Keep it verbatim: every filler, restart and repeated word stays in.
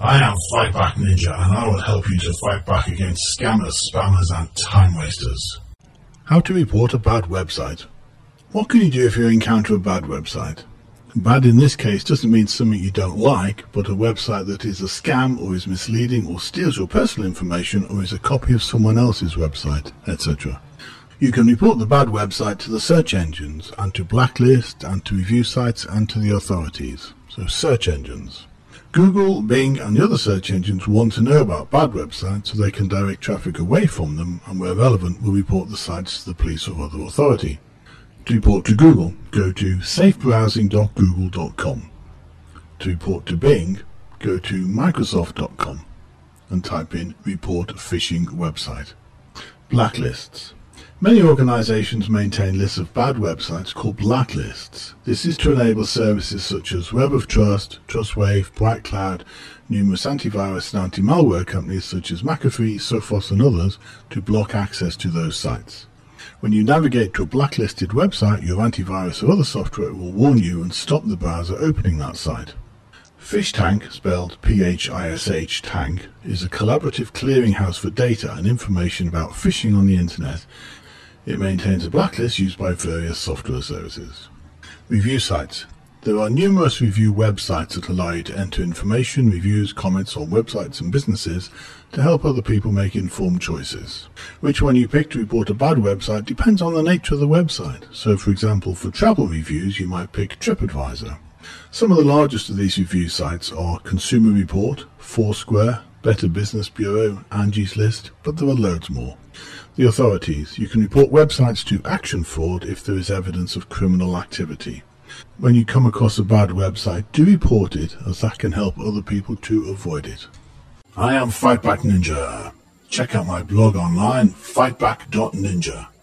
I am Fightback Ninja, and I will help you to fight back against scammers, spammers and time wasters. How to report a bad website. What can you do if you encounter a bad website? Bad in this case doesn't mean something you don't like, but a website that is a scam or is misleading or steals your personal information or is a copy of someone else's website, et cetera. You can report the bad website to the search engines and to Blacklist and to review sites and to the authorities. So search engines. Google, Bing and the other search engines want to know about bad websites so they can direct traffic away from them, and where relevant will report the sites to the police or other authority. To report to Google, go to safe browsing dot google dot com. To report to Bing, go to microsoft dot com and type in report phishing website. Blacklists. Many organizations maintain lists of bad websites called blacklists. This is to enable services such as Web of Trust, Trustwave, BrightCloud, numerous antivirus and anti-malware companies such as McAfee, Sophos and others to block access to those sites. When you navigate to a blacklisted website, your antivirus or other software will warn you and stop the browser opening that site. PhishTank, spelled P H I S H Tank, is a collaborative clearinghouse for data and information about phishing on the internet. It maintains a blacklist used by various software services. Review sites. There are numerous review websites that allow you to enter information, reviews, comments on websites and businesses to help other people make informed choices. Which one you pick to report a bad website depends on the nature of the website. So, for example, for travel reviews, you might pick TripAdvisor. Some of the largest of these review sites are Consumer Report, Foursquare, Better Business Bureau, Angie's List, but there are loads more. The authorities. You can report websites to Action Fraud if there is evidence of criminal activity. When you come across a bad website, do report it, as that can help other people to avoid it. I am Fightback Ninja. Check out my blog online, fightback dot ninja.